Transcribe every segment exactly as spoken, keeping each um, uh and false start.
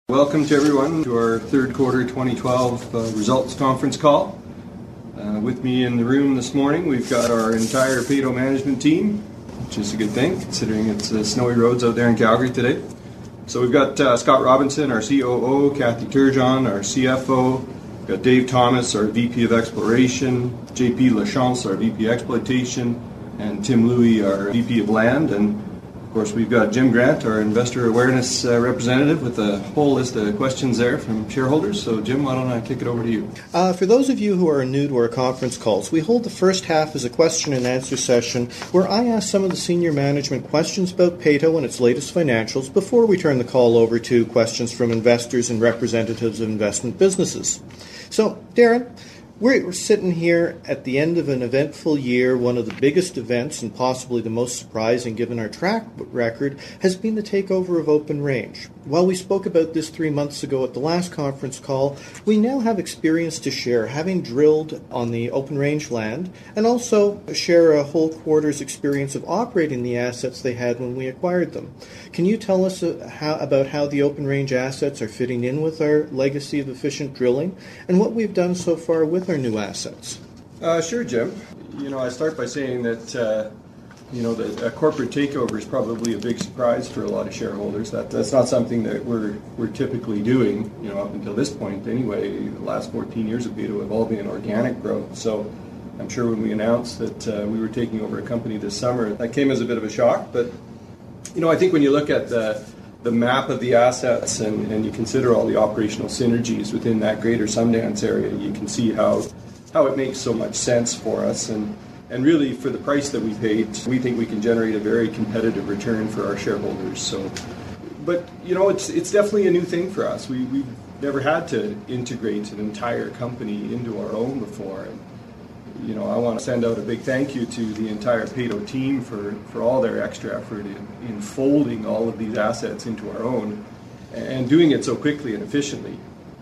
Welcome to everyone to our third quarter twenty twelve uh, results conference call. Uh, with me in the room this morning, we've got our entire Peyto management team, which is a good thing considering it's uh, snowy roads out there in Calgary today. So we've got uh, Scott Robinson, our C O O, Kathy Turgeon, our C F O, we've got Dave Thomas, our V P of Exploration, J P Lachance, our V P Exploitation, and Tim Louie, our V P of Land. And of course, we've got Jim Grant, our investor awareness uh, representative, with a whole list of questions there from shareholders. So, Jim, why don't I kick it over to you? Uh, for those of you who are new to our conference calls, we hold the first half as a question and answer session where I ask some of the senior management questions about Peyto and its latest financials before we turn the call over to questions from investors and representatives of investment businesses. So, Darren, We're sitting here at the end of an eventful year. One of the biggest events, and possibly the most surprising given our track record, has been the takeover of Open Range. While we spoke about this three months ago at the last conference call, we now have experience to share, having drilled on the Open Range land, and also share a whole quarter's experience of operating the assets they had when we acquired them. Can you tell us how, about how the Open Range assets are fitting in with our legacy of efficient drilling, and what we've done so far with our new assets? Uh, sure, Jim. You know, I start by saying that, uh, you know, the, a corporate takeover is probably a big surprise for a lot of shareholders. That That's not something that we're we're typically doing, you know, up until this point anyway. The last fourteen years of Peyto have all been organic growth. So I'm sure when we announced that uh, we were taking over a company this summer, that came as a bit of a shock. But, you know, I think when you look at the the map of the assets and, and you consider all the operational synergies within that greater Sundance area, you can see how how it makes so much sense for us. And, and really, for the price that we paid, we think we can generate a very competitive return for our shareholders. So, but, you know, it's it's definitely a new thing for us. We, we've never had to integrate an entire company into our own before. And, you know, I want to send out a big thank you to the entire Peyto team for, for all their extra effort in, in folding all of these assets into our own and doing it so quickly and efficiently.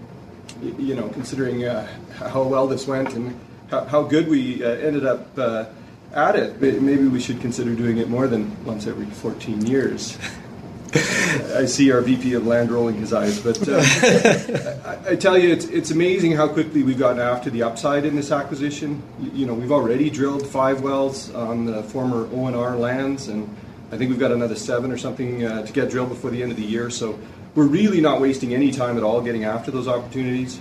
You, you know, considering uh, how well this went and how, how good we uh, ended up uh, at it, maybe we should consider doing it more than once every fourteen years. I see our V P of Land rolling his eyes, but uh, I, I tell you, it's it's amazing how quickly we've gotten after the upside in this acquisition. You, you know, we've already drilled five wells on the former O N R lands, and I think we've got another seven or something uh, to get drilled before the end of the year. So we're really not wasting any time at all getting after those opportunities.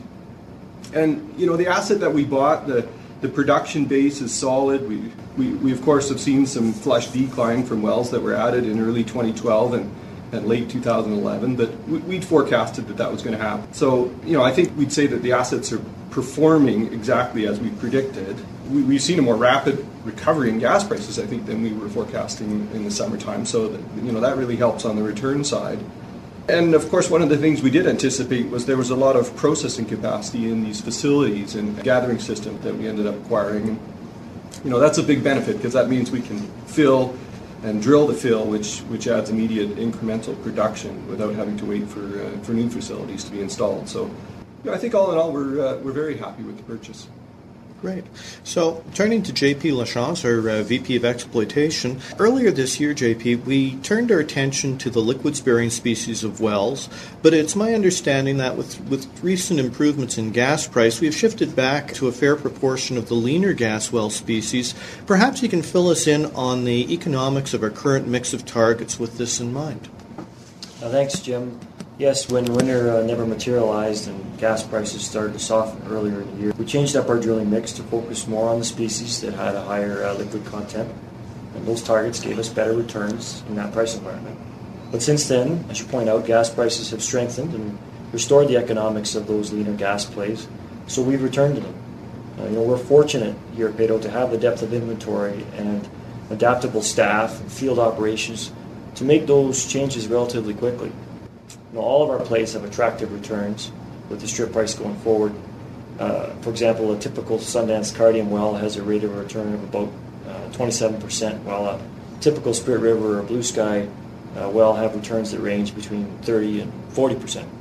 And, you know, the asset that we bought, the the production base is solid. We, we, we of course, have seen some flush decline from wells that were added in early twenty twelve and and late two thousand eleven, but we'd forecasted that that was going to happen. So, you know, I think we'd say that the assets are performing exactly as we predicted. We, we've seen a more rapid recovery in gas prices, I think, than we were forecasting in the summertime. So, that, you know, that really helps on the return side. And, of course, one of the things we did anticipate was there was a lot of processing capacity in these facilities and gathering system that we ended up acquiring. And, you know, that's a big benefit because that means we can fill and drill the fill, which which adds immediate incremental production without having to wait for uh, for new facilities to be installed. So, you know, I think all in all, we're uh, we're very happy with the purchase. Great. So, turning to J P Lachance, our uh, V P of Exploitation, earlier this year, J P, we turned our attention to the liquids-bearing species of wells, but it's my understanding that with, with recent improvements in gas price, we've shifted back to a fair proportion of the leaner gas well species. Perhaps you can fill us in on the economics of our current mix of targets with this in mind. Uh, thanks, Jim. Yes, when winter uh, never materialized and gas prices started to soften earlier in the year, we changed up our drilling mix to focus more on the species that had a higher uh, liquid content, and those targets gave us better returns in that price environment. But since then, as you point out, gas prices have strengthened and restored the economics of those leaner gas plays, so we've returned to them. Uh, you know, we're fortunate here at Peyto to have the depth of inventory and adaptable staff and field operations to make those changes relatively quickly. You know, all of our plays have attractive returns with the strip price going forward. Uh, for example, a typical Sundance Cardium well has a rate of return of about uh, twenty-seven percent, while a typical Spirit River or Blue Sky uh, well have returns that range between thirty and forty percent.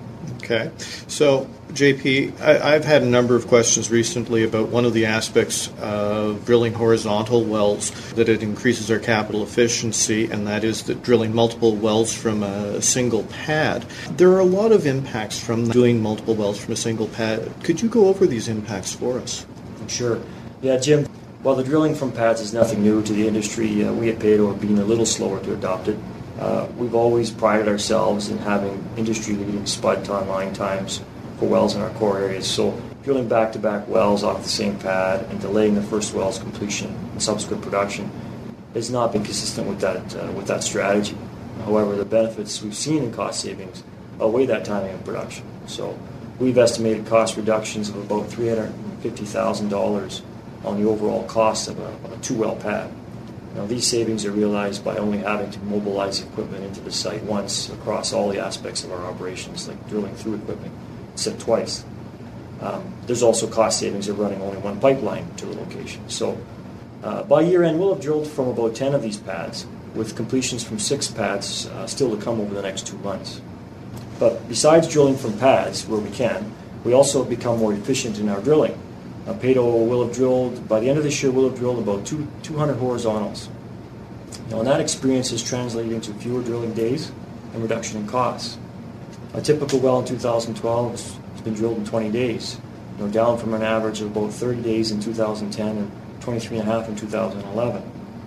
Okay. So, J P, I, I've had a number of questions recently about one of the aspects of drilling horizontal wells, that it increases our capital efficiency, and that is that drilling multiple wells from a single pad. There are a lot of impacts from doing multiple wells from a single pad. Could you go over these impacts for us? Sure. Yeah, Jim, while the drilling from pads is nothing new to the industry, uh, we at Peyto have been a little slower to adopt it. Uh, we've always prided ourselves in having industry-leading spud to online times for wells in our core areas. So drilling back-to-back wells off the same pad and delaying the first well's completion and subsequent production has not been consistent with that uh, with that strategy. However, the benefits we've seen in cost savings outweigh that timing of production. So we've estimated cost reductions of about three hundred fifty thousand dollars on the overall cost of a, of a two-well pad. Now, these savings are realized by only having to mobilize equipment into the site once across all the aspects of our operations, like drilling through equipment, instead of twice. Um, there's also cost savings of running only one pipeline to the location. So uh, by year end, we'll have drilled from about ten of these pads, with completions from six pads uh, still to come over the next two months. But besides drilling from pads where we can, we also have become more efficient in our drilling. Uh, Peyto will have drilled, by the end of this year, we'll have drilled about two, 200 horizontals. Now, and that experience is translating into fewer drilling days and reduction in costs. A typical well in two thousand twelve has been drilled in twenty days, you know, down from an average of about thirty days in two thousand ten and twenty-three and a half in two thousand eleven.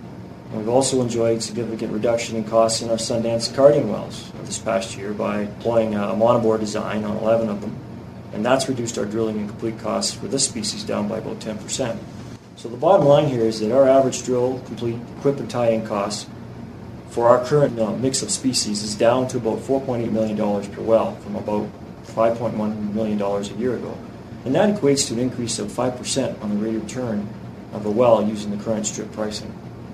And we've also enjoyed significant reduction in costs in our Sundance Cardium wells this past year by employing a monobore design on eleven of them. And that's reduced our drilling and complete costs for this species down by about ten percent. So the bottom line here is that our average drill, complete, equipment tie-in costs for our current uh, mix of species is down to about four point eight million dollars per well from about five point one million dollars a year ago. And that equates to an increase of five percent on the rate of return of a well using the current strip pricing.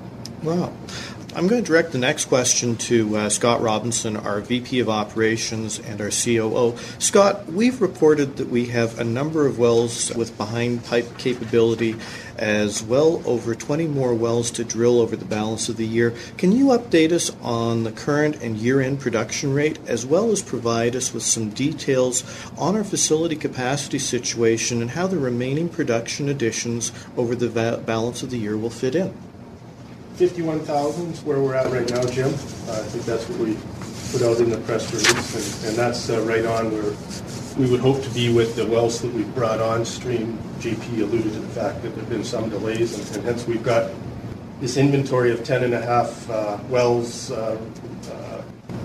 Wow. I'm going to direct the next question to uh, Scott Robinson, our V P of Operations and our C O O. Scott, we've reported that we have a number of wells with behind pipe capability, as well over twenty more wells to drill over the balance of the year. Can you update us on the current and year-end production rate, as well as provide us with some details on our facility capacity situation and how the remaining production additions over the va- balance of the year will fit in? fifty-one thousand is where we're at right now, Jim. Uh, I think that's what we put out in the press release, and, and that's uh, right on where we would hope to be with the wells that we've brought on stream. J P alluded to the fact that there have been some delays, and, and hence we've got this inventory of ten and a half uh, wells uh, uh,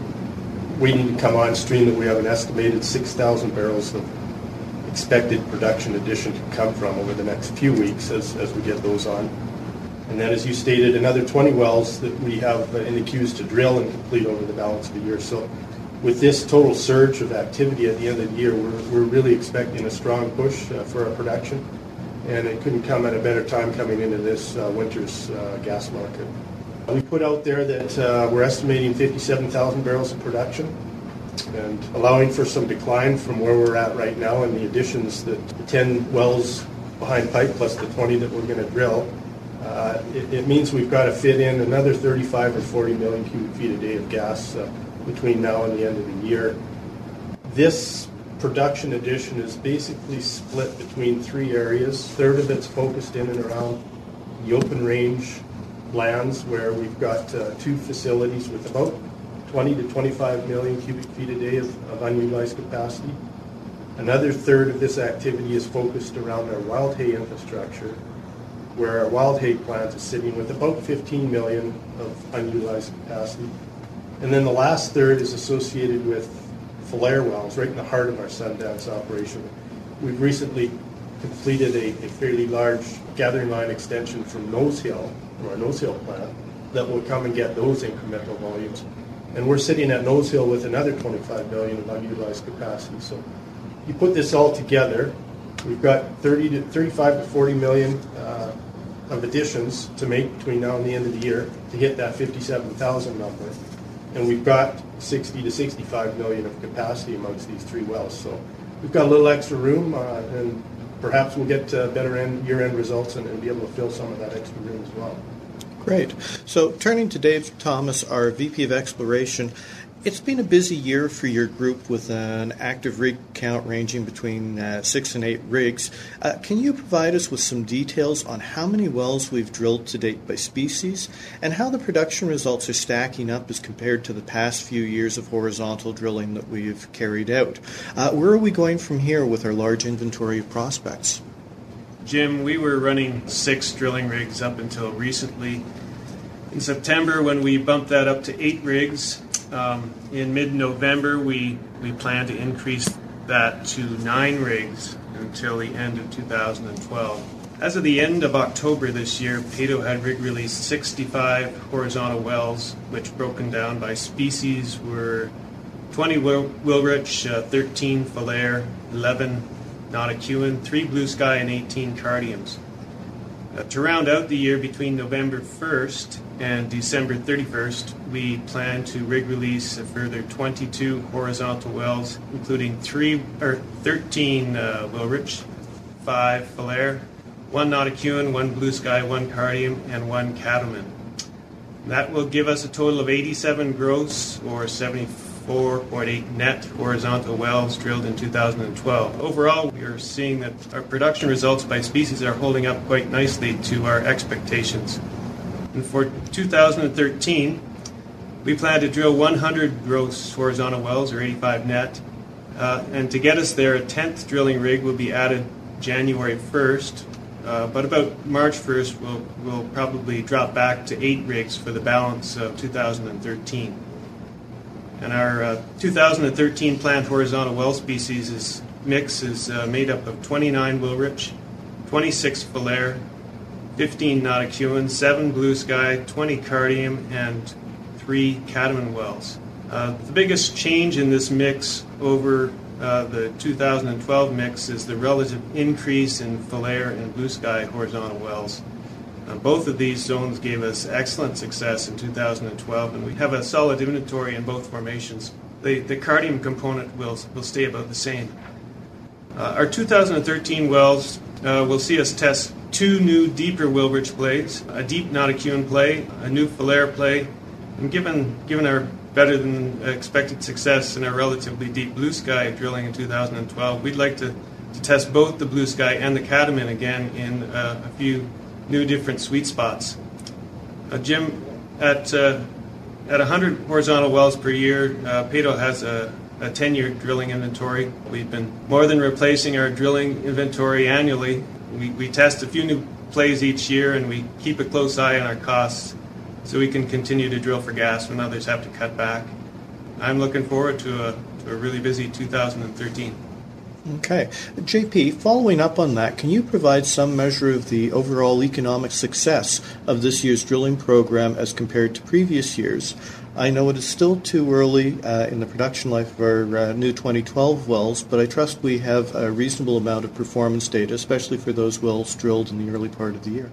waiting to come on stream that we have an estimated six thousand barrels of expected production addition to come from over the next few weeks as, as we get those on. And then, as you stated, another twenty wells that we have in the queues to drill and complete over the balance of the year. So with this total surge of activity at the end of the year, we're, we're really expecting a strong push uh, for our production. And it couldn't come at a better time coming into this uh, winter's uh, gas market. We put out there that uh, we're estimating fifty-seven thousand barrels of production, and allowing for some decline from where we're at right now, and the additions that the ten wells behind pipe plus the twenty that we're going to drill. Uh, it, it means we've got to fit in another thirty-five or forty million cubic feet a day of gas uh, between now and the end of the year. This production addition is basically split between three areas. A third of it's focused in and around the open range lands, where we've got uh, two facilities with about twenty to twenty-five million cubic feet a day of, of unutilized capacity. Another third of this activity is focused around our wild hay infrastructure, where our wild hay plant is sitting with about fifteen million of unutilized capacity. And then the last third is associated with flare wells right in the heart of our Sundance operation. We've recently completed a, a fairly large gathering line extension from Nose Hill, from our Nose Hill plant, that will come and get those incremental volumes. And we're sitting at Nose Hill with another twenty-five million of unutilized capacity. So you put this all together, we've got thirty to thirty-five to forty million uh, of additions to make between now and the end of the year to hit that fifty-seven thousand number. And we've got sixty to sixty-five million of capacity amongst these three wells. So we've got a little extra room, uh, and perhaps we'll get uh, better end, year-end results and, and be able to fill some of that extra room as well. Great. So turning to Dave Thomas, our V P of Exploration, It's been a busy year for your group with an active rig count ranging between uh, six and eight rigs. Uh, can you provide us with some details on how many wells we've drilled to date by species and how the production results are stacking up as compared to the past few years of horizontal drilling that we've carried out? Uh, where are we going from here with our large inventory of prospects? Jim, we were running six drilling rigs up until recently. In September, when we bumped that up to eight rigs, um, in mid-November, we, we plan to increase that to nine rigs until the end of two thousand twelve. As of the end of October this year, Peyto had rig released sixty-five horizontal wells, which broken down by species were twenty Wil- Wilrich, uh, thirteen Falher, eleven Notikewin, three Blue Sky, and eighteen Cardiums. Uh, to round out the year between November first and December thirty-first, we plan to rig release a further twenty-two horizontal wells, including three or thirteen uh, Wilrich, five Falher, one Notikewin, one Blue Sky, one Cardium, and one Cattleman. That will give us a total of eighty-seven gross or seventy-four point eight net horizontal wells drilled in two thousand twelve. Overall, we are seeing that our production results by species are holding up quite nicely to our expectations. And for two thousand thirteen, we plan to drill one hundred gross horizontal wells, or eighty-five net. Uh, and to get us there, a tenth drilling rig will be added January first. Uh, but about March first, we'll, we'll probably drop back to eight rigs for the balance of two thousand thirteen. And our uh, two thousand thirteen planned horizontal well species is, mix is uh, made up of twenty-nine Wilrich, twenty-six Falher, fifteen Notikewin, seven Blue Sky, twenty Cardium, and three Cattleman wells. Uh, the biggest change in this mix over uh, the two thousand twelve mix is the relative increase in Falher and Blue Sky horizontal wells. Uh, both of these zones gave us excellent success in two thousand twelve, and we have a solid inventory in both formations. The, the Cardium component will, will stay about the same. Uh, our two thousand thirteen wells uh, will see us test two new deeper Wilrich plays, a deep Notikewin play, a new Falher play, and given, given our better than expected success in our relatively deep Blue Sky drilling in two thousand twelve, we'd like to, to test both the Blue Sky and the Cattleman again in uh, a few new different sweet spots. Uh, Jim, at uh, at one hundred horizontal wells per year, uh, Peyto has a, a ten-year drilling inventory. We've been more than replacing our drilling inventory annually. We, we test a few new plays each year, and we keep a close eye on our costs so we can continue to drill for gas when others have to cut back. I'm looking forward to a, to a really busy two thousand thirteen. Okay. J P, following up on that, can you provide some measure of the overall economic success of this year's drilling program as compared to previous years? I know it is still too early uh, in the production life of our uh, new twenty twelve wells, but I trust we have a reasonable amount of performance data, especially for those wells drilled in the early part of the year.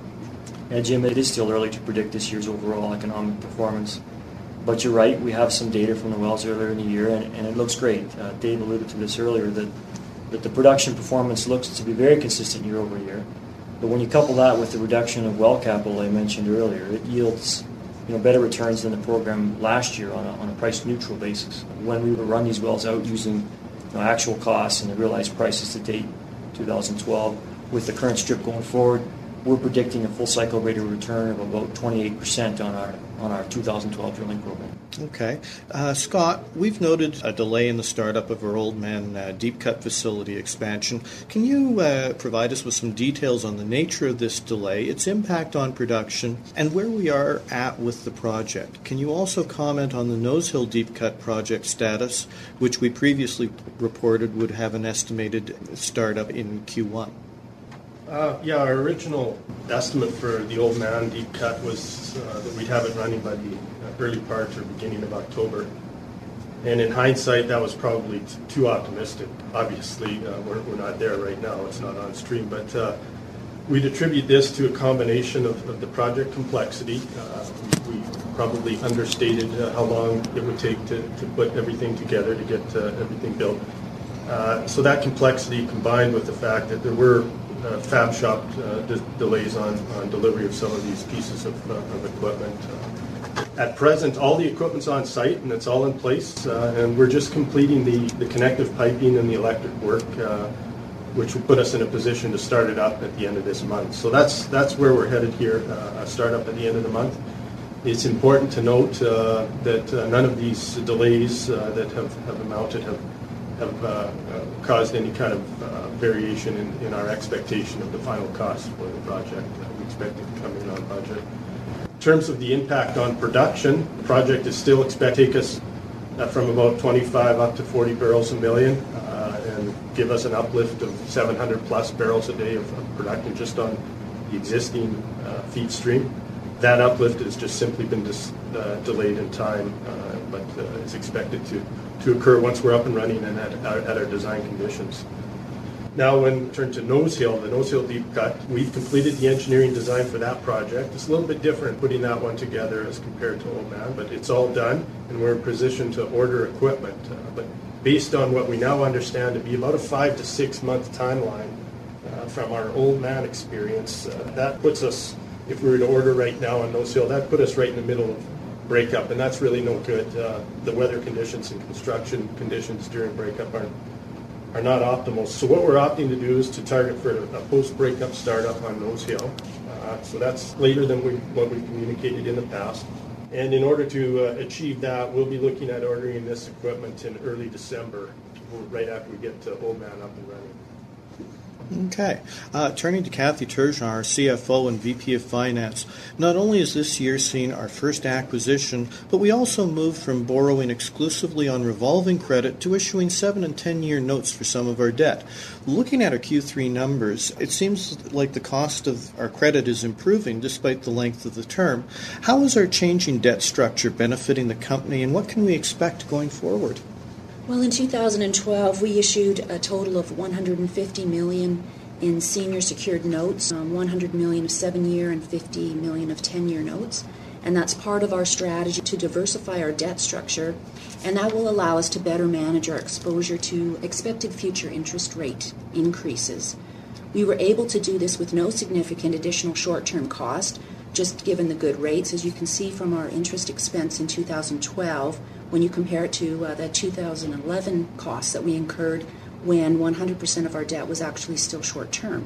Yeah, Jim, it is still early to predict this year's overall economic performance. But you're right, we have some data from the wells earlier in the year, and, and it looks great. Uh, Dave alluded to this earlier, that, that the production performance looks to be very consistent year over year. But when you couple that with the reduction of well capital I mentioned earlier, it yields you know, better returns than the program last year on a, on a price-neutral basis. When we would run these wells out using you know, actual costs and the realized prices to date, two thousand twelve, with the current strip going forward, we're predicting a full cycle rate of return of about twenty-eight percent on our on our two thousand twelve drilling program. Okay. Uh, Scott, we've noted a delay in the startup of our Old Man uh, Deep Cut facility expansion. Can you uh, provide us with some details on the nature of this delay, its impact on production, and where we are at with the project? Can you also comment on the Nose Hill Deep Cut project status, which we previously reported would have an estimated startup in Q one? Uh, yeah, our original estimate for the Old Man Deep Cut was uh, that we'd have it running by the early part or beginning of October. And in hindsight, that was probably t- too optimistic. Obviously, uh, we're, we're not there right now. It's not on stream. But uh, we'd attribute this to a combination of, of the project complexity. Uh, we, we probably understated uh, how long it would take to, to put everything together, to get uh, everything built. Uh, so that complexity combined with the fact that there were Uh, fab shop uh, de- delays on, on delivery of some of these pieces of, uh, of equipment. Uh, At present, all the equipment's on site and it's all in place, uh, and we're just completing the, the connective piping and the electric work, uh, which will put us in a position to start it up at the end of this month. So that's that's where we're headed here, uh, a start up at the end of the month. It's important to note uh, that uh, none of these delays uh, that have, have amounted have, have uh, uh, caused any kind of uh, variation in, in our expectation of the final cost for the project. Uh, we expect it to come in on budget. In terms of the impact on production, the project is still expected to take us uh, from about twenty-five up to forty barrels a million uh, and give us an uplift of seven hundred plus barrels a day of, of production just on the existing uh, feed stream. That uplift has just simply been dis, uh, delayed in time, uh, but uh, is expected to, to occur once we're up and running and at, at our design conditions. Now, when we turn to Nose Hill, the Nose Hill Deep Cut, we've completed the engineering design for that project. It's a little bit different putting that one together as compared to Old Man, but it's all done, and we're in position to order equipment. Uh, but based on what we now understand to be about a five to six month timeline uh, from our Old Man experience, uh, that puts us, if we were to order right now on Nose Hill, that put us right in the middle of breakup, and that's really no good. Uh, the weather conditions and construction conditions during breakup aren't are not optimal. So what we're opting to do is to target for a post-breakup startup on Nose Hill. Uh, so that's later than we, what we've communicated in the past. And in order to uh, achieve that, we'll be looking at ordering this equipment in early December, right after we get to Old Man up and running. Okay. Uh, turning to Kathy Turgeon, our C F O and V P of Finance, not only has this year seen our first acquisition, but we also moved from borrowing exclusively on revolving credit to issuing seven and ten-year notes for some of our debt. Looking at our Q three numbers, it seems like the cost of our credit is improving despite the length of the term. How is our changing debt structure benefiting the company, and what can we expect going forward? Well, in two thousand twelve, we issued a total of one hundred fifty million dollars in senior secured notes, um, one hundred million dollars of seven-year and fifty million dollars of ten-year notes. And that's part of our strategy to diversify our debt structure, and that will allow us to better manage our exposure to expected future interest rate increases. We were able to do this with no significant additional short-term cost, just given the good rates. As you can see from our interest expense in two thousand twelve, when you compare it to uh, the two thousand eleven costs that we incurred when one hundred percent of our debt was actually still short-term.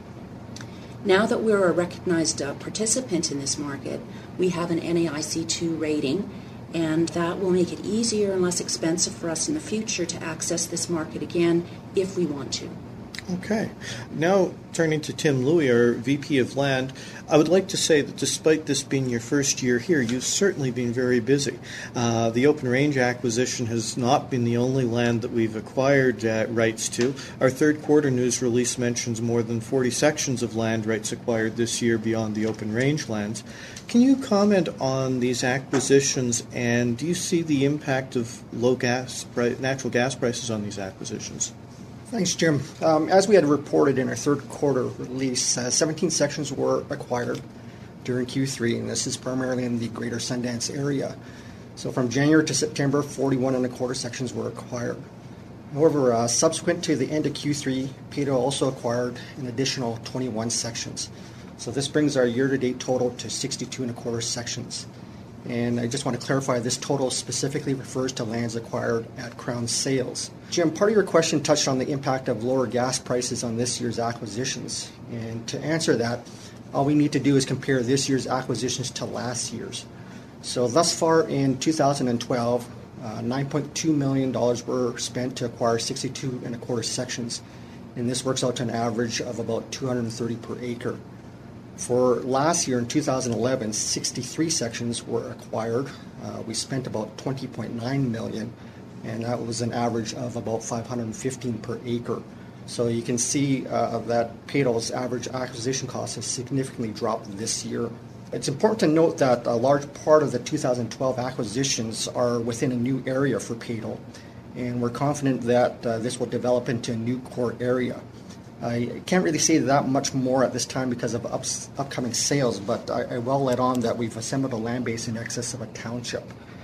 Now that we're a recognized uh, participant in this market, we have an N A I C two rating, and that will make it easier and less expensive for us in the future to access this market again if we want to. Okay. Now, turning to Tim Louie, our V P of Land, I would like to say that despite this being your first year here, you've certainly been very busy. Uh, the Open Range acquisition has not been the only land that we've acquired uh, rights to. Our third quarter news release mentions more than forty sections of land rights acquired this year beyond the Open Range lands. Can you comment on these acquisitions, and do you see the impact of low gas, natural gas prices on these acquisitions? Thanks, Jim. Um, as we had reported in our third quarter release, uh, seventeen sections were acquired during Q three, and this is primarily in the Greater Sundance area. So from January to September, forty-one and a quarter sections were acquired. However, uh, subsequent to the end of Q three, Peyto also acquired an additional twenty-one sections. So this brings our year-to-date total to sixty-two and a quarter sections. And I just want to clarify, this total specifically refers to lands acquired at Crown sales. Jim, part of your question touched on the impact of lower gas prices on this year's acquisitions. And to answer that, all we need to do is compare this year's acquisitions to last year's. So thus far in two thousand twelve, uh, nine point two million dollars were spent to acquire sixty-two and a quarter sections. And this works out to an average of about two hundred thirty per acre. For last year, in two thousand eleven, sixty-three sections were acquired. Uh, we spent about twenty point nine million dollars, and that was an average of about five hundred fifteen per acre. So you can see uh, that Peyto's average acquisition cost has significantly dropped this year. It's important to note that a large part of the two thousand twelve acquisitions are within a new area for Peyto, and we're confident that uh, this will develop into a new core area. I can't really say that much more at this time because of ups, upcoming sales, but I, I will let on that we've assembled a land base in excess of a township.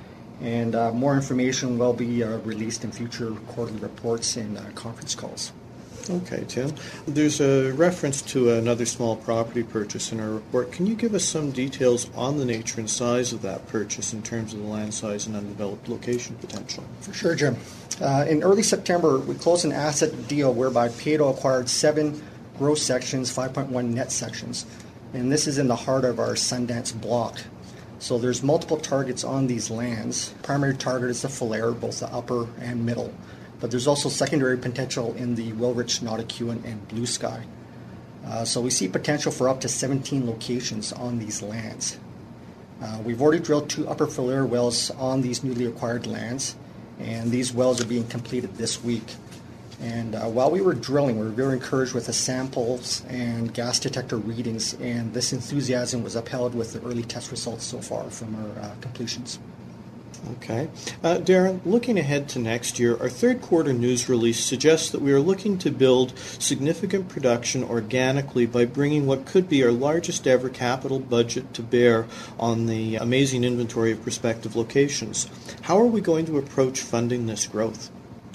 And uh, more information will be uh, released in future quarterly reports and uh, conference calls. Okay, Tim. There's a reference to another small property purchase in our report. Can you give us some details on the nature and size of that purchase in terms of the land size and undeveloped location potential? For sure, Jim. Uh, in early September, we closed an asset deal whereby Peyto acquired seven gross sections, five point one net sections. And this is in the heart of our Sundance block. So there's multiple targets on these lands. Primary target is the Falher, both the upper and middle. But there's also secondary potential in the Wilrich, Notikewin, and Blue Sky. Uh, so we see potential for up to seventeen locations on these lands. Uh, we've already drilled two upper Falher wells on these newly acquired lands, and these wells are being completed this week. And uh, while we were drilling, we were very encouraged with the samples and gas detector readings, and this enthusiasm was upheld with the early test results so far from our uh, completions. Okay. Uh, Darren, looking ahead to next year, our third quarter news release suggests that we are looking to build significant production organically by bringing what could be our largest ever capital budget to bear on the amazing inventory of prospective locations. How are we going to approach funding this growth?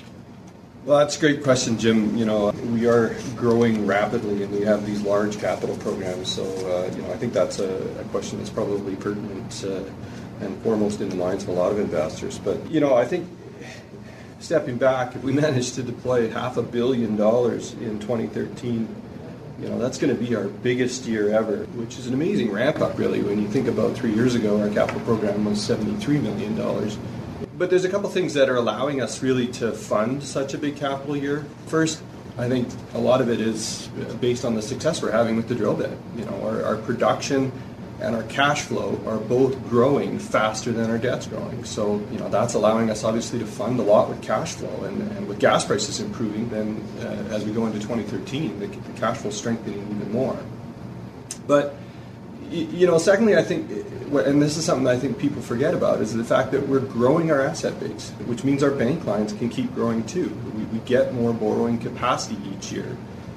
Well, that's a great question, Jim. You know, we are growing rapidly and we have these large capital programs. So, uh, you know, I think that's a, a question that's probably pertinent uh, and foremost in the minds of a lot of investors. But, you know, I think stepping back, if we manage to deploy half a billion dollars in twenty thirteen, you know, that's going to be our biggest year ever, which is an amazing ramp up, really. When you think about three years ago, our capital program was seventy-three million dollars. But there's a couple things that are allowing us really to fund such a big capital year. First, I think a lot of it is based on the success we're having with the drill bit. You know, our, our production and our cash flow are both growing faster than our debt's growing. So, you know, that's allowing us obviously to fund a lot with cash flow. And, and with gas prices improving, then uh, as we go into twenty thirteen, the, the cash flow strengthening even more. But, you know, secondly, I think, and this is something I think people forget about, is the fact that we're growing our asset base, which means our bank lines can keep growing too. We, we get more borrowing capacity each year,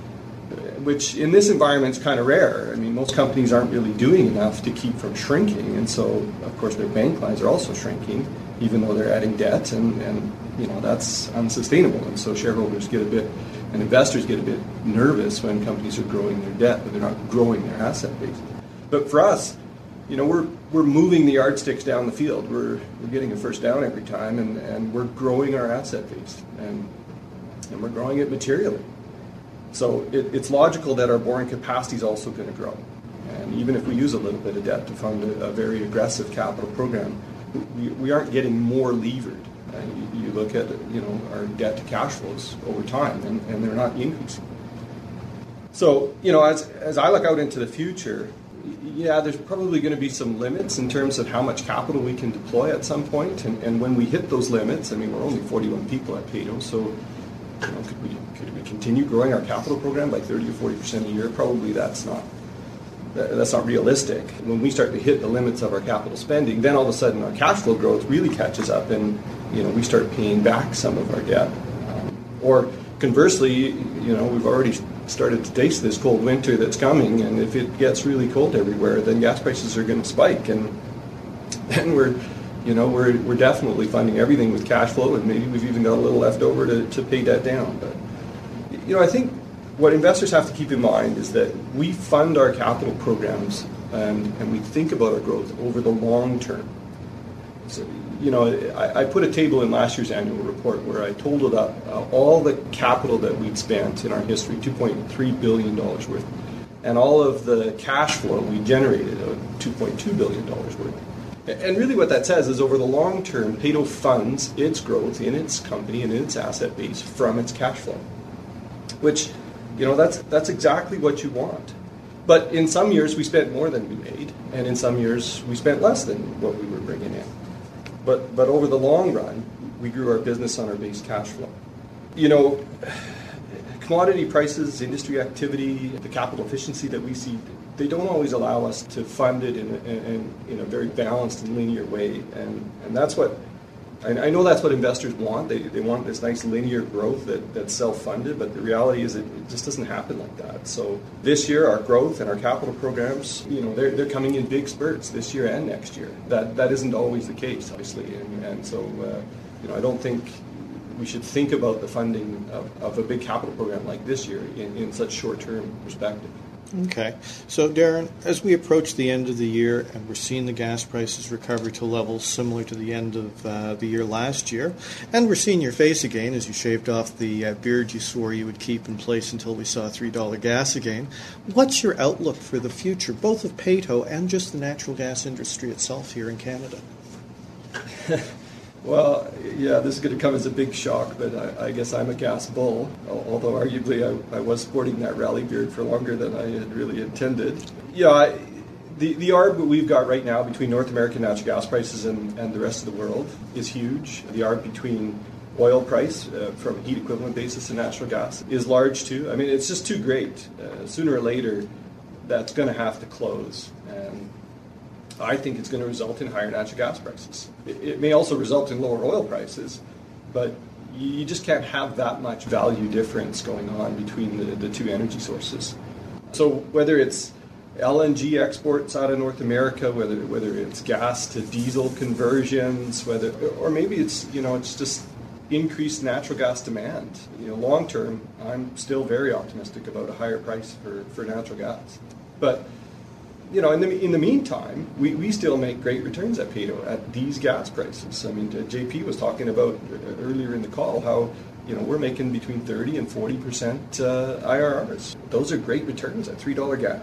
which in this environment is kind of rare. I mean, most companies aren't really doing enough to keep from shrinking, and so, of course, their bank lines are also shrinking, even though they're adding debt, and, and you know, that's unsustainable. And so shareholders get a bit, and investors get a bit nervous when companies are growing their debt, but they're not growing their asset base. But for us, you know, we're we're moving the yardsticks down the field. We're we're getting a first down every time, and, and we're growing our asset base, and and we're growing it materially. So it, it's logical that our borrowing capacity is also going to grow. And even if we use a little bit of debt to fund a, a very aggressive capital program, we, we aren't getting more levered. Uh, you, you look at, you know, our debt to cash flows over time, and, and they're not increasing. So, you know, as as I look out into the future, yeah, there's probably going to be some limits in terms of how much capital we can deploy at some point. And, and when we hit those limits, I mean, we're only forty-one people at Peyto, so, you know, could we could we continue growing our capital program by thirty or forty percent a year? Probably that's not that, that's not realistic. When we start to hit the limits of our capital spending, then all of a sudden our cash flow growth really catches up, and, you know, we start paying back some of our debt. Um, or conversely, you know, we've already started to taste this cold winter that's coming, and if it gets really cold everywhere, then gas prices are going to spike, and then we're, you know, we're we're definitely funding everything with cash flow, and maybe we've even got a little left over to, to pay debt down. But, you know, I think what investors have to keep in mind is that we fund our capital programs and, and we think about our growth over the long term. So, you know, I, I put a table in last year's annual report where I totaled up uh, all the capital that we'd spent in our history, two point three billion dollars worth, and all of the cash flow we generated, of two point two billion dollars worth. And really what that says is over the long term, Peyto funds its growth in its company and in its asset base from its cash flow, which, you know, that's that's exactly what you want. But in some years we spent more than we made, and in some years we spent less than what we were bringing in. But but over the long run, we grew our business on our base cash flow. You know, commodity prices, industry activity, the capital efficiency that we see, they don't always allow us to fund it in a, in, in a very balanced and linear way. And, and that's what, I, I know that's what investors want. They, they want this nice linear growth that, that's self-funded, but the reality is it, it just doesn't happen like that. So this year, our growth and our capital programs, you know, they're, they're coming in big spurts this year and next year. That that isn't always the case, obviously. And, and so, uh, you know, I don't think we should think about the funding of, of a big capital program like this year in, in such short-term perspective. Okay. So, Darren, as we approach the end of the year and we're seeing the gas prices recover to levels similar to the end of uh, the year last year, and we're seeing your face again as you shaved off the uh, beard you swore you would keep in place until we saw three dollars gas again, what's your outlook for the future, both of Peyto and just the natural gas industry itself here in Canada? Well, yeah, this is going to come as a big shock, but I, I guess I'm a gas bull, although arguably I, I was sporting that rally beard for longer than I had really intended. Yeah, I, the, the arb that we've got right now between North American natural gas prices and, and the rest of the world is huge. The arb between oil price uh, from a heat equivalent basis and natural gas is large too. I mean, it's just too great. Uh, sooner or later, that's going to have to close. And I think it's going to result in higher natural gas prices. It, it may also result in lower oil prices, but you just can't have that much value difference going on between the, the two energy sources. So whether it's L N G exports out of North America, whether whether it's gas to diesel conversions, whether or maybe it's you know it's just increased natural gas demand. You know, long term, I'm still very optimistic about a higher price for, for natural gas, but. You know, in the in the meantime, we, we still make great returns at Peyto at these gas prices. I mean, J P was talking about earlier in the call how, you know, we're making between thirty and forty percent uh, I R Rs. Those are great returns at three dollars gas.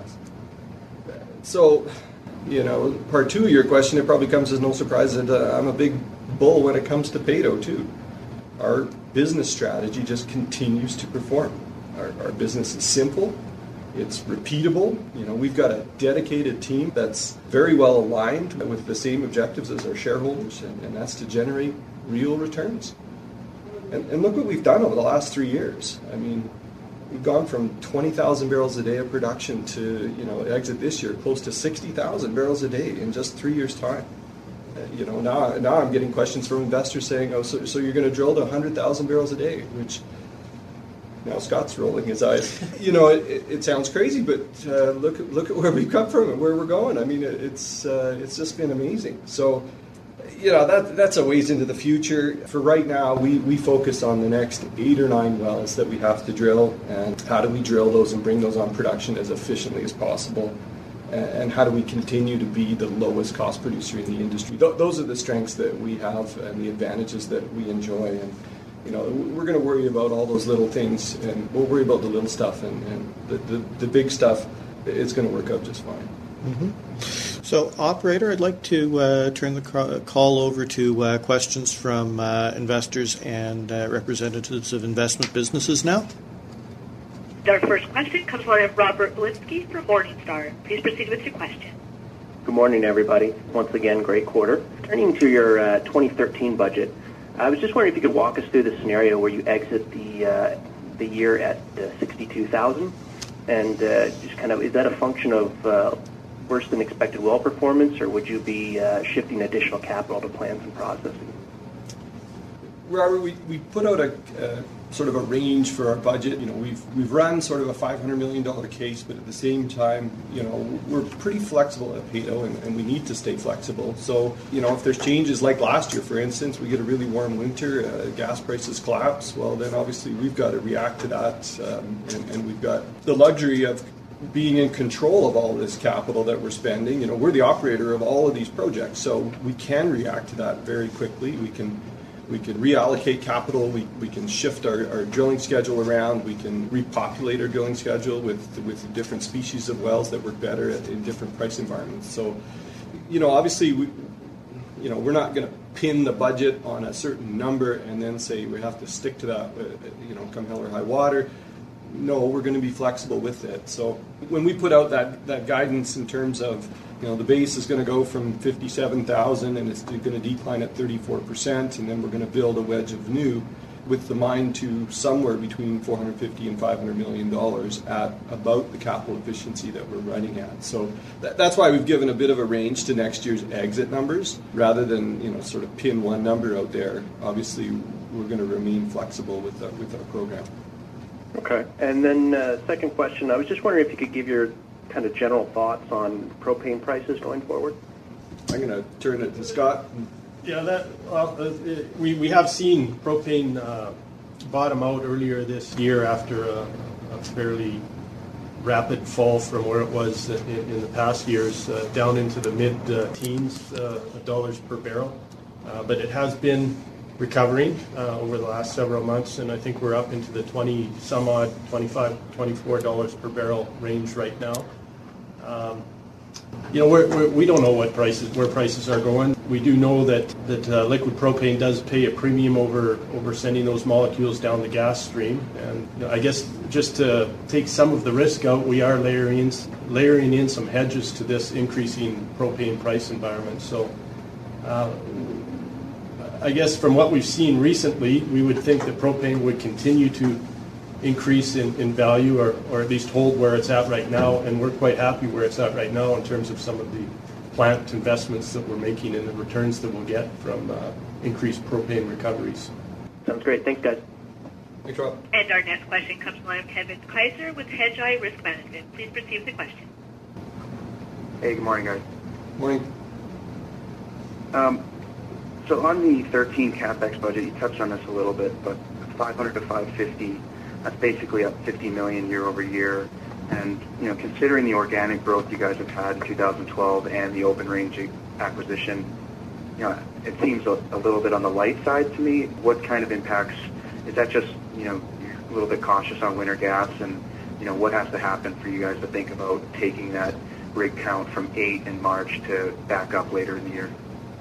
So, you know, part two of your question, it probably comes as no surprise that uh, I'm a big bull when it comes to Peyto too. Our business strategy just continues to perform. Our, our business is simple. It's repeatable. You know, we've got a dedicated team that's very well aligned with the same objectives as our shareholders, and, and that's to generate real returns. And, and look what we've done over the last three years. I mean, we've gone from twenty thousand barrels a day of production to, you know, exit this year close to sixty thousand barrels a day in just three years' time. Uh, you know, now now I'm getting questions from investors saying, oh, so, so you're going to drill to one hundred thousand barrels a day, which... Now Scott's rolling his eyes. You know, it, it sounds crazy, but uh, look look at where we've come from and where we're going. I mean, it, it's uh, it's just been amazing. So, you know, that that's a ways into the future. For right now, we, we focus on the next eight or nine wells that we have to drill, and how do we drill those and bring those on production as efficiently as possible, and, and how do we continue to be the lowest cost producer in the industry. Th- those are the strengths that we have and the advantages that we enjoy. And you know, we're going to worry about all those little things, and we'll worry about the little stuff, and, and the, the, the big stuff, it's going to work out just fine. Mm-hmm. So, operator, I'd like to uh, turn the call over to uh, questions from uh, investors and uh, representatives of investment businesses now. Our first question comes from Robert Blinsky from Morningstar. Please proceed with your question. Good morning, everybody. Once again, great quarter. Turning to your uh, twenty thirteen budget, I was just wondering if you could walk us through the scenario where you exit the uh, the year at uh, sixty-two thousand, and uh, just kind of, is that a function of uh, worse than expected well performance, or would you be uh, shifting additional capital to plans and processing? Robert, we, we put out a uh, sort of a range for our budget. You know, we've we've run sort of a five hundred million dollars case, but at the same time, you know, we're pretty flexible at Peyto, and, and we need to stay flexible. So, you know, if there's changes like last year, for instance, we get a really warm winter, uh, gas prices collapse, well, then obviously we've got to react to that, um, and, and we've got the luxury of being in control of all this capital that we're spending. You know, we're the operator of all of these projects, so we can react to that very quickly. We can We can reallocate capital, we, we can shift our, our drilling schedule around, we can repopulate our drilling schedule with with different species of wells that work better at, in different price environments. So, you know, obviously, we, you know, we're not going to pin the budget on a certain number and then say we have to stick to that, you know, come hell or high water. No, we're going to be flexible with it. So when we put out that, that guidance in terms of, you know, the base is going to go from fifty-seven thousand and it's going to decline at thirty-four percent, and then we're going to build a wedge of new with the mine to somewhere between four hundred fifty and five hundred million dollars at about the capital efficiency that we're running at. So that, that's why we've given a bit of a range to next year's exit numbers rather than, you know, sort of pin one number out there. Obviously, we're going to remain flexible with the, with our program. Okay. And then uh, second question, I was just wondering if you could give your kind of general thoughts on propane prices going forward. I'm going to turn it to Scott. Yeah, that well, uh, it, we we have seen propane uh, bottom out earlier this year after a, a fairly rapid fall from where it was in, in the past years, uh, down into the mid-teens uh, dollars per barrel. Uh, but it has been recovering uh, over the last several months, and I think we're up into the twenty some odd, twenty-five, twenty-four dollars per barrel range right now. Um, You know, we're, we're, we don't know what prices, where prices are going. We do know that that uh, liquid propane does pay a premium over over sending those molecules down the gas stream. And you know, I guess just to take some of the risk out, we are layering in, layering in some hedges to this increasing propane price environment. So, uh, I guess from what we've seen recently, we would think that propane would continue to increase in, in value, or, or at least hold where it's at right now, and we're quite happy where it's at right now in terms of some of the plant investments that we're making and the returns that we'll get from uh, increased propane recoveries. Sounds great. Thanks, guys. Thanks, Rob. And our next question comes from the line of Kevin Kaiser with Hedgeye Risk Management. Please proceed with the question. Hey, good morning, guys. Morning. Um, so on the thirteen CapEx budget, you touched on this a little bit, but five hundred to five fifty, that's basically up fifty million year over year. And, you know, considering the organic growth you guys have had in two thousand twelve and the Open Range acquisition, you know, it seems a, a little bit on the light side to me. What kind of impacts, is that just, you know, a little bit cautious on winter gas, and, you know, what has to happen for you guys to think about taking that rig count from eight in March to back up later in the year?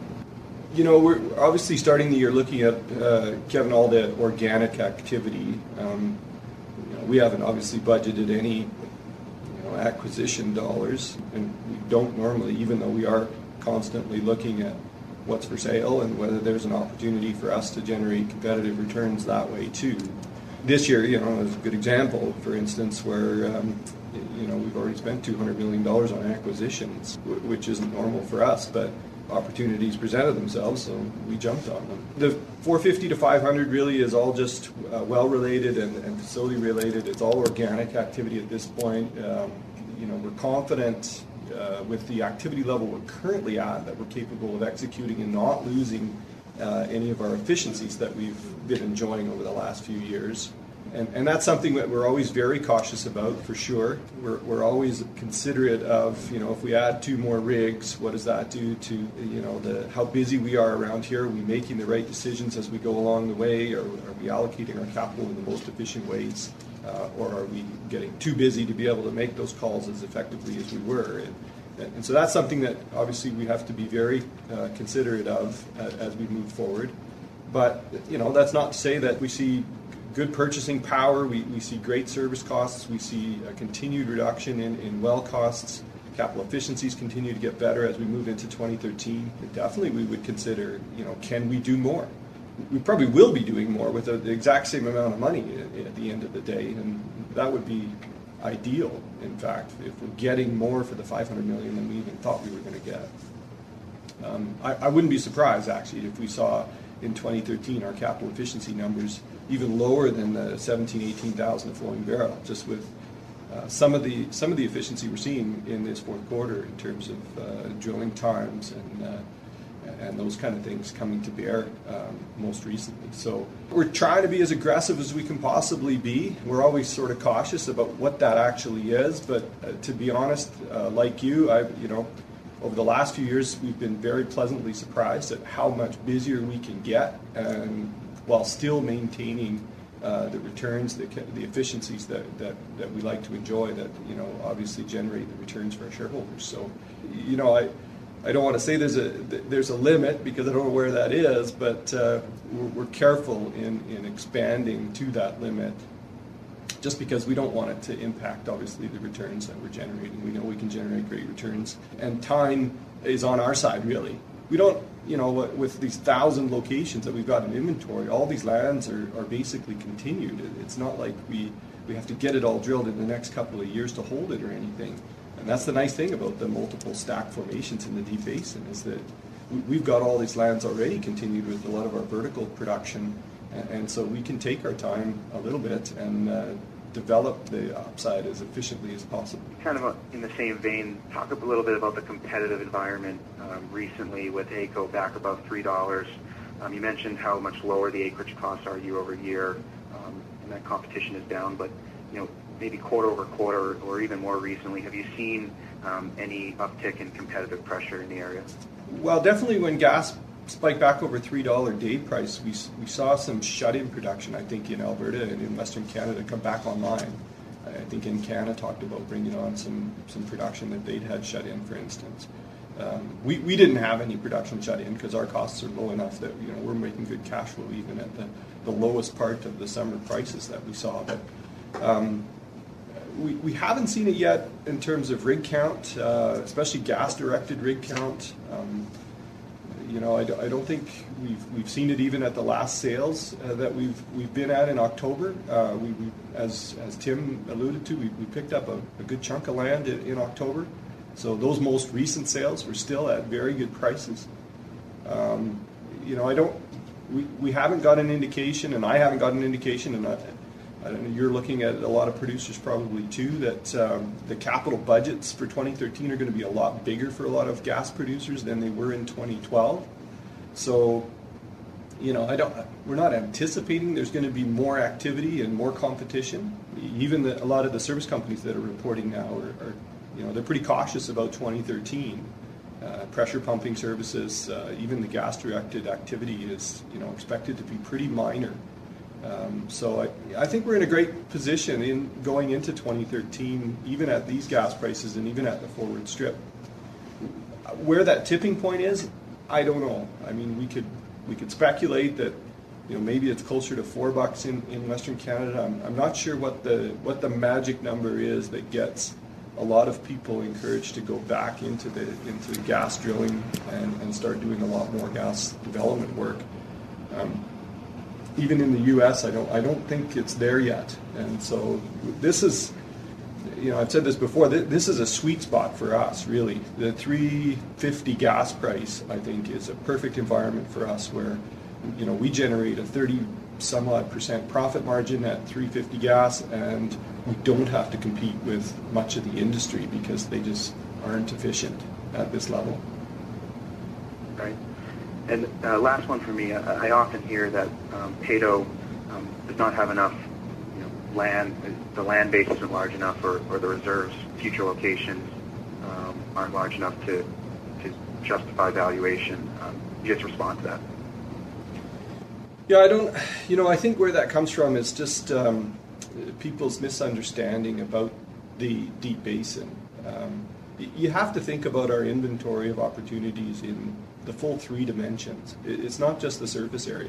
You know, we're obviously starting the year looking at, uh, Kevin, all the organic activity. Um, you know, we haven't obviously budgeted any, you know, acquisition dollars, and we don't normally, even though we are constantly looking at what's for sale and whether there's an opportunity for us to generate competitive returns that way too. This year, you know, is a good example, for instance, where um, you know, we've already spent two hundred million dollars on acquisitions, which isn't normal for us, but opportunities presented themselves, so we jumped on them. The four fifty to five hundred really is all just uh, well-related and, and facility-related. It's all organic activity at this point. Um, you know, we're confident uh, with the activity level we're currently at that we're capable of executing and not losing uh, any of our efficiencies that we've been enjoying over the last few years. And, and that's something that we're always very cautious about, for sure. We're, we're always considerate of, you know, if we add two more rigs, what does that do to, you know, the how busy we are around here? Are we making the right decisions as we go along the way? Or are we allocating our capital in the most efficient ways? Uh, or are we getting too busy to be able to make those calls as effectively as we were? And, and so that's something that obviously we have to be very uh, considerate of uh, as we move forward. But, you know, that's not to say that we see good purchasing power, we, we see great service costs, we see a continued reduction in, in well costs, capital efficiencies continue to get better as we move into twenty thirteen. And definitely we would consider, you know, can we do more? We probably will be doing more with the exact same amount of money at, at the end of the day, and that would be ideal, in fact, if we're getting more for the five hundred million than we even thought we were going to get. Um, I, I wouldn't be surprised, actually, if we saw in twenty thirteen our capital efficiency numbers even lower than the seventeen, eighteen thousand a flowing barrel, just with uh, some of the some of the efficiency we're seeing in this fourth quarter in terms of uh, drilling times and uh, and those kind of things coming to bear um, most recently. So we're trying to be as aggressive as we can possibly be. We're always sort of cautious about what that actually is, but uh, to be honest, uh, like you, I you know. Over the last few years, we've been very pleasantly surprised at how much busier we can get, and while still maintaining uh, the returns, the, the efficiencies that, that, that we like to enjoy, that, you know, obviously generate the returns for our shareholders. So, you know, I I don't want to say there's a there's a limit, because I don't know where that is, but uh, we're, we're careful in, in expanding to that limit, just because we don't want it to impact, obviously, the returns that we're generating. We know we can generate great returns, and time is on our side, really. We don't, you know, with these thousand locations that we've got in inventory, all these lands are, are basically continued. It's not like we, we have to get it all drilled in the next couple of years to hold it or anything. And that's the nice thing about the multiple stack formations in the Deep Basin, is that we've got all these lands already continued with a lot of our vertical production. And so we can take our time a little bit and uh, develop the upside as efficiently as possible. Kind of in the same vein, talk a little bit about the competitive environment um, recently with A C O back above three dollars. Um, you mentioned how much lower the acreage costs are year over year, um, and that competition is down. But you know, maybe quarter over quarter, or even more recently, have you seen um, any uptick in competitive pressure in the area? Well, definitely when gas spiked back over three dollar day price, we we saw some shut-in production, I think, in Alberta and in Western Canada come back online. I think Encana talked about bringing on some, some production that they'd had shut in, for instance. Um, we, we didn't have any production shut in because our costs are low enough that, you know, we're making good cash flow even at the, the lowest part of the summer prices that we saw. But um, we, we haven't seen it yet in terms of rig count, uh, especially gas-directed rig count. Um, you know, I, I don't think we've we've seen it even at the last sales uh, that we've we've been at in October. Uh, we, we as as Tim alluded to, we, we picked up a, a good chunk of land in, in October. So those most recent sales were still at very good prices. Um, you know, I don't. We, we haven't got an indication, and I haven't got an indication, and I, I don't know, you're looking at a lot of producers probably too, that um, the capital budgets for twenty thirteen are going to be a lot bigger for a lot of gas producers than they were in twenty twelve. So, you know, I don't. We're not anticipating there's going to be more activity and more competition. Even the, a lot of the service companies that are reporting now are, are you know, they're pretty cautious about twenty thirteen. Uh, pressure pumping services, uh, even the gas-directed activity is, you know, expected to be pretty minor. Um, so I, I think we're in a great position in going into twenty thirteen, even at these gas prices and even at the forward strip. Where that tipping point is, I don't know. I mean, we could we could speculate that, you know, maybe it's closer to four bucks in, in Western Canada. I'm, I'm not sure what the what the magic number is that gets a lot of people encouraged to go back into the into the gas drilling and, and start doing a lot more gas development work. Um, even in the U S, I don't I don't think it's there yet. And so this is, you know, I've said this before. Th- this is a sweet spot for us, really. The three fifty gas price, I think, is a perfect environment for us, where, you know, we generate a thirty some odd percent profit margin at three fifty gas, and we don't have to compete with much of the industry because they just aren't efficient at this level. Right. And uh, last one for me, I, I often hear that um, Peyto um, does not have enough, you know, land, the land base isn't large enough, or, or the reserves, future locations um, aren't large enough to, to justify valuation. Um, you just respond to that. Yeah, I don't, you know, I think where that comes from is just um, people's misunderstanding about the Deep Basin. Um, you have to think about our inventory of opportunities in the full three dimensions. It's not just the surface area.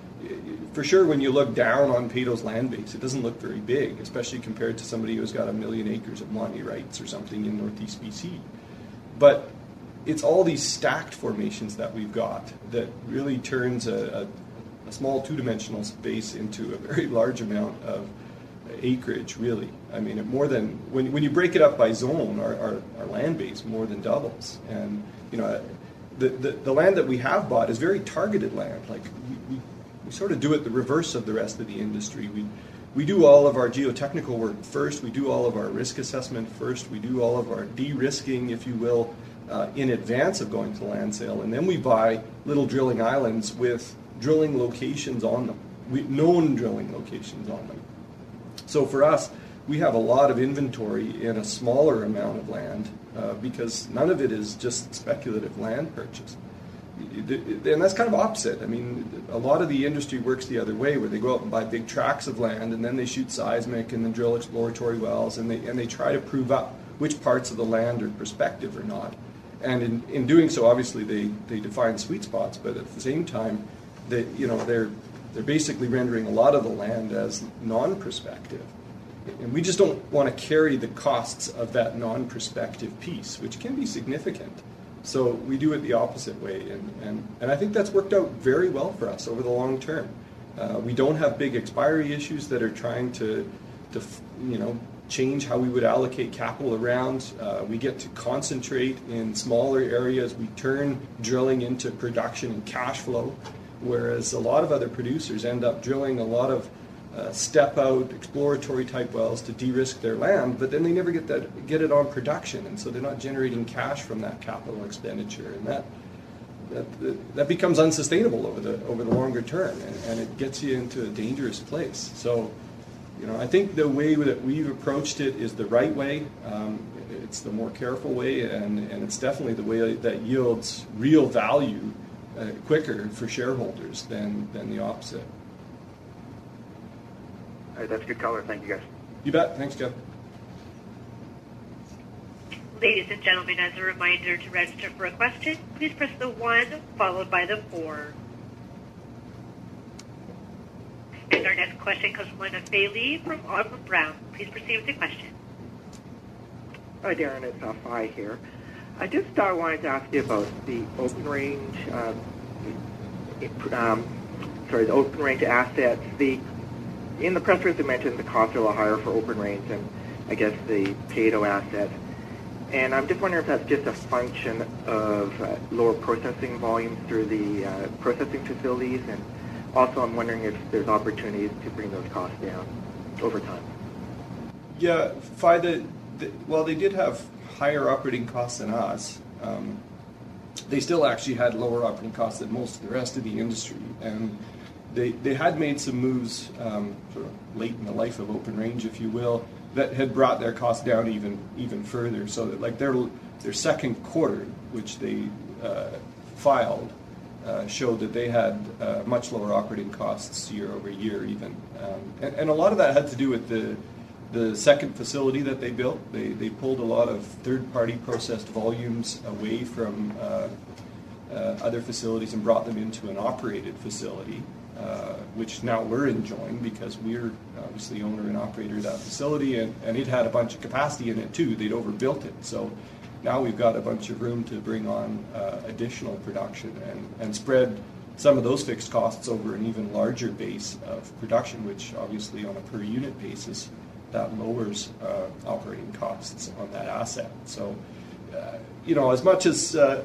For sure, when you look down on Peyto's land base, it doesn't look very big, especially compared to somebody who's got a million acres of Montney rights or something in Northeast B C. But it's all these stacked formations that we've got that really turns a, a a small two-dimensional space into a very large amount of acreage, really. I mean, it more than, when when you break it up by zone, our, our, our land base more than doubles. And, you know, the, the, the land that we have bought is very targeted land. Like, we, we, we sort of do it the reverse of the rest of the industry. We, we do all of our geotechnical work first. We do all of our risk assessment first. We do all of our de-risking, if you will, uh, in advance of going to land sale. And then we buy little drilling islands with drilling locations on them, we, known drilling locations on them. So for us, we have a lot of inventory in a smaller amount of land uh, because none of it is just speculative land purchase. And that's kind of opposite. I mean, a lot of the industry works the other way, where they go out and buy big tracts of land and then they shoot seismic and then drill exploratory wells, and they and they try to prove up which parts of the land are prospective or not. And in, in doing so, obviously, they, they define sweet spots, but at the same time, They, you know, they're they're basically rendering a lot of the land as non-prospective, and we just don't want to carry the costs of that non-prospective piece, which can be significant. So we do it the opposite way, and and, and I think that's worked out very well for us over the long term. Uh, we don't have big expiry issues that are trying to to you know change how we would allocate capital around. Uh, we get to concentrate in smaller areas. We turn drilling into production and cash flow. Whereas a lot of other producers end up drilling a lot of uh, step out exploratory type wells to de-risk their land, but then they never get that get it on production, and so they're not generating cash from that capital expenditure, and that that, that becomes unsustainable over the over the longer term, and, and it gets you into a dangerous place. So, you know, I think the way that we've approached it is the right way. Um, it's the more careful way, and, and it's definitely the way that yields real value uh, quicker for shareholders than, than the opposite. All right, that's good color. Thank you, guys. You bet. Thanks, Kev. Ladies and gentlemen, as a reminder to register for a question, please press the one followed by the four. And our next question comes from Linda Bailey from Auburn Brown. Please proceed with the question. Hi, Darren. It's uh, Fi here. I just uh, wanted to ask you about the open range, um, um, sorry, the open range assets. The in the press release, you mentioned the costs are a lot higher for open range and I guess the Peyto assets. And I'm just wondering if that's just a function of uh, lower processing volumes through the uh, processing facilities, and also I'm wondering if there's opportunities to bring those costs down over time. Yeah, Fi, the, the, well, they did have higher operating costs than us. Um, they still actually had lower operating costs than most of the rest of the industry, and they they had made some moves um, sort of late in the life of Open Range, if you will, that had brought their costs down even even further. So that like their their second quarter, which they uh, filed, uh, showed that they had uh, much lower operating costs year over year even, um, and, and a lot of that had to do with the the second facility that they built. They they pulled a lot of third party processed volumes away from uh, uh, other facilities and brought them into an operated facility. Uh, which now we're enjoying because we're obviously owner and operator of that facility, and, and it had a bunch of capacity in it too. They'd overbuilt it. So now we've got a bunch of room to bring on uh, additional production and, and spread some of those fixed costs over an even larger base of production, which obviously on a per unit basis, that lowers uh, operating costs on that asset. So, uh, you know, as much as uh,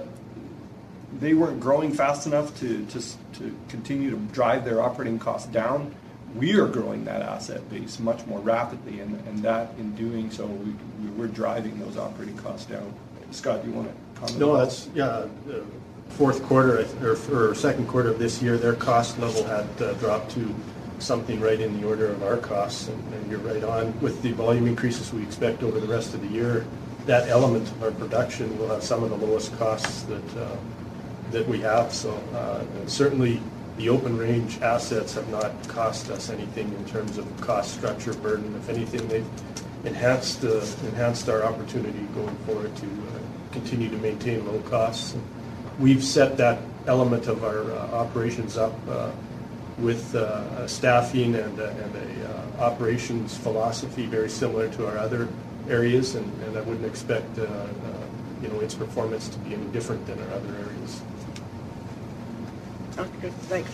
they weren't growing fast enough to, to to continue to drive their operating costs down, we are growing that asset base much more rapidly, and, and that in doing so, we, we're driving those operating costs down. Scott, do you want to comment? No, that's, yeah, uh, fourth quarter, or, or second quarter of this year, their cost level had uh, dropped to something right in the order of our costs, and, and you're right on. With the volume increases we expect over the rest of the year, that element of our production will have some of the lowest costs that uh, that we have. So uh, certainly the open range assets have not cost us anything in terms of cost structure burden. If anything, they've enhanced uh, enhanced our opportunity going forward to uh, continue to maintain low costs. And we've set that element of our uh, operations up uh, with uh, staffing and, uh, and a uh, operations philosophy very similar to our other areas, and, and I wouldn't expect uh, uh, you know, its performance to be any different than our other areas. Okay, thanks.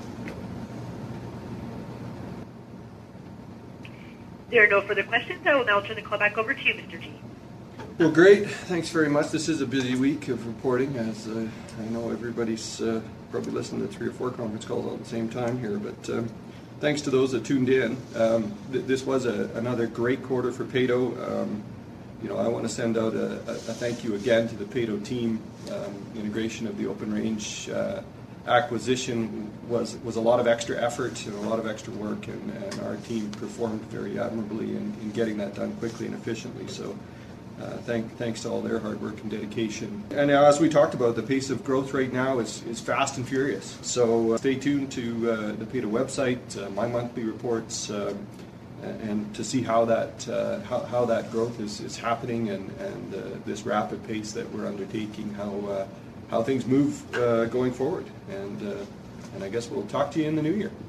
There are no further questions. I will now turn the call back over to you, Mister G. Well, great. Thanks very much. This is a busy week of reporting, as uh, I know everybody's uh, probably listening to three or four conference calls all at the same time here, but um, thanks to those that tuned in. Um, th- this was a, another great quarter for Peyto. Um, you know, I want to send out a, a, a thank you again to the Peyto team. Um, integration of the Open Range uh, acquisition was was a lot of extra effort and a lot of extra work, and, and our team performed very admirably in, in getting that done quickly and efficiently. So uh, thank, thanks to all their hard work and dedication. And as we talked about, the pace of growth right now is, is fast and furious. So uh, stay tuned to uh, the Peyto website, uh, my monthly reports, uh, and to see how that uh, how, how that growth is, is happening, and, and uh, this rapid pace that we're undertaking, how uh, how things move uh, going forward. And uh, and I guess we'll talk to you in the new year.